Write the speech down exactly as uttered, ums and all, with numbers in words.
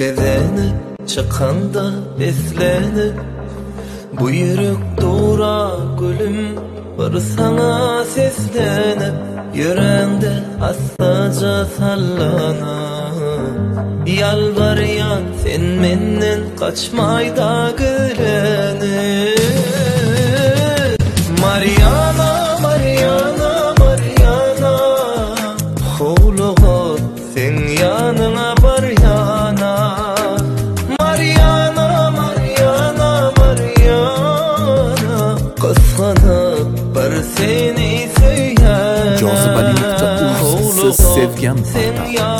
bezenip çıkanda beslenip bu yürek doğra gülüm bir sana seslenip yüreğimde astaca sallanıp yalvaryan sen menden kaçmayda gülenip Mariana, Mariana, Mariana Huluğu sen yanına var yana Mariana, Mariana, Mariana Kıskanıp bir seni söyleyen Cazibelikte uğursuz sevgen var.